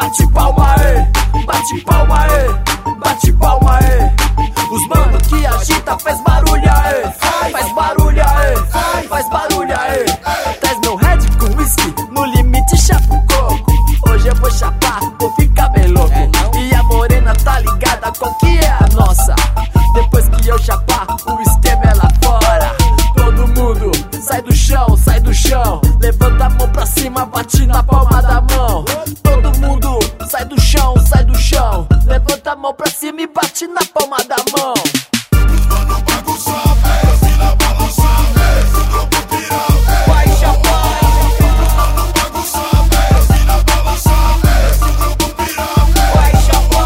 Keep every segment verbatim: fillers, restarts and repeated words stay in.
bate palma aí, bate palma aí, bate palma aí. Os mano que agita faz barulho aí, faz barulho aí, faz barulho aí. Traz meu Red com whisky, no limite chapa o coco. Hoje eu vou chapar, vou ficar bem louco. E a morena tá ligada, qual que é a nossa? Depois que eu chapar, o esquema é lá fora. Todo mundo sai do chão, sai do chão. Levanta a mão pra cima, bate na palma da mão. Todo mundo sai do chão, sai do chão. Levanta a mão pra cima e bate na palma da mão. Os mano bagunçar, desce na balançar, desce o grupo pirar, vai chapar. os mano bagunçar, desce na balançar, desce o grupo pirar, vai chapar.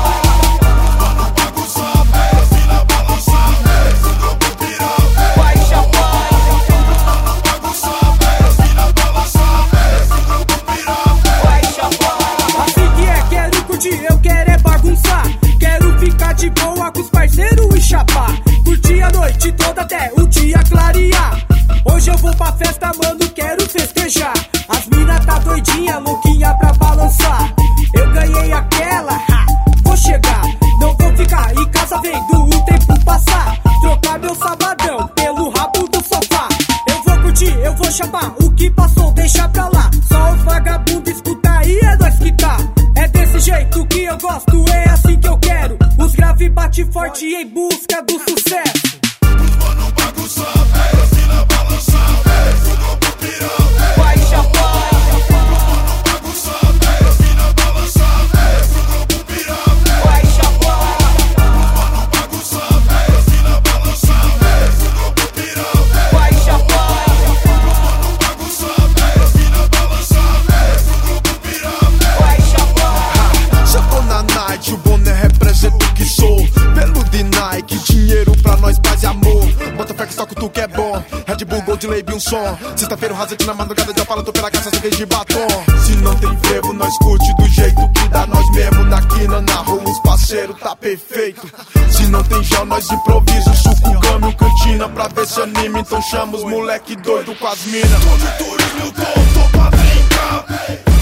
os mano bagunçar, desce na balançar, desce o grupo pirar, vai chapar. os mano bagunçar, desce na balançar, desce o grupo pirar, vai chapar. Assim que é, quero curtir, eu quero é bagunçar. Quero ficar de boa com os parceiros e chapar. Curtir a noite toda até o dia clarear. Hoje eu vou pra festa, mano, quero festejar. As mina tá doidinha, louquinha pra balançar. Eu ganhei aquela, ha, vou chegar. Não vou ficar em casa vendo o tempo passar. Trocar meu sabadão pelo rabo do sofá. Eu vou curtir, eu vou chapar. O que passou, deixa pra lá. Só os vagabundos escuta aí, é nós que tá. É desse jeito que eu gosto, é assim que eu quero. Os grave bate forte em busca do sucesso. os mano bagunçar, desce na balançar, desce o grupo pirar, vai chapar. os mano bagunçar, desce na balançar, desce o grupo pirar, vai chapar. os mano bagunçar, desce na balançar, desce o grupo pirar, vai chapar. os mano bagunçar, desce na balançar, desce o grupo pirar. vai chapar. Já tô na night, o boné representa o que sou. Pelo de Nike, dinheiro pra nós, paz e amor. Bota fé que só tu que é bom. Red Bull, Gold Label, um som. Sexta-feira o rasante na madrugada, já fala, tô pela caça, cerveja de batom. Se não tem frevo, nós curte do jeito que dá nós mesmo. Na quina, na rua, os parceiro tá perfeito. Se não tem gel, nós improvisa, suco, câmbio, cantina. Pra ver se anima, então chama os moleque doido com as mina. Tô de turismo, tô, tô pra brincar.